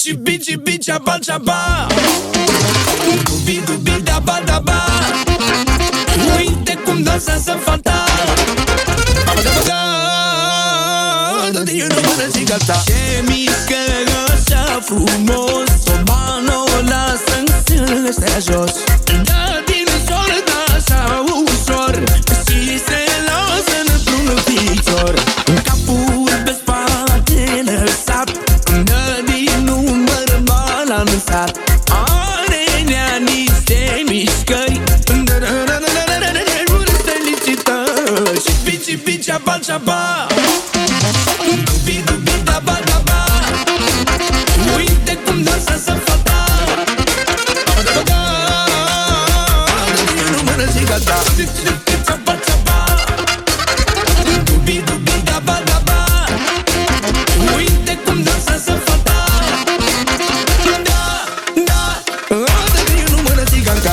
Cibi, cibi, ceaba, ceaba, dubi, dubi, daba, daba. Uite cum dansează fata. Dă-te eu numără și gata. Ce mișcă așa frumos, sobană o lasă în sână, stea jos. Dă din sol, dă așa ușor și se lasă într-un picior. Capul pe spate lăsat, dă din număr balansat. Are nea niște mișcări, felicitări. Cibi, cibi, ceaba, ceaba, dubi, dubi, daba, daba. Uite cum dansează fata. Nu mână și gata. Ceaba, ceaba, dubi, dubi, daba, daba. Uite cum dansează fata. Da, da, nu mână și gata.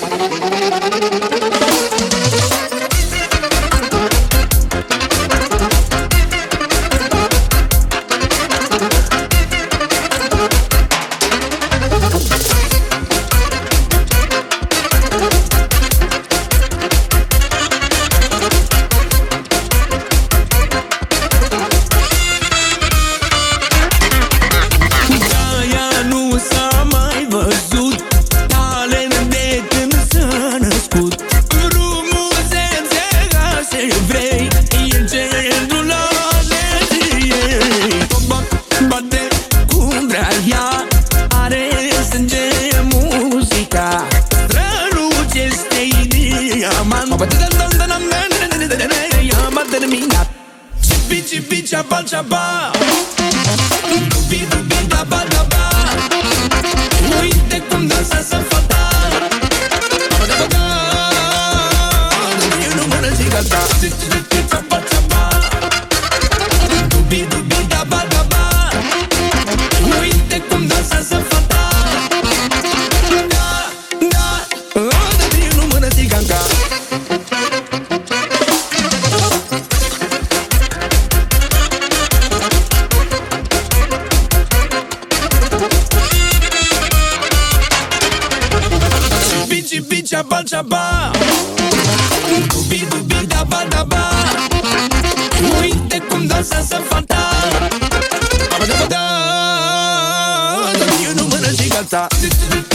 Cibi, cibi, ceaba, ceaba, dubi, dubi, daba, daba. Uite cum dansează fata. Eu nu mână și gata. Ceaba, ceaba, dubi, dubi, daba, daba. Uite cum dansează fata. Da, da, eu nu mână și gata. Cibi, ceaba, ceaba, dubi, dubi, daba, daba. Uite cum dansează fata. Eu nu mână și gata.